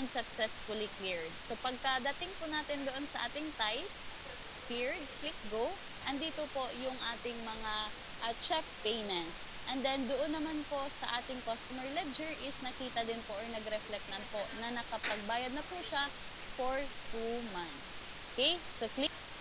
and successfully cleared. So pagkadating po natin doon sa ating type, cleared, click go, andito po yung ating mga check payments. And then doon naman po sa ating customer ledger is nakita din po or nag-reflect na po na nakapagbayad na po siya for 2 months. Okay? So click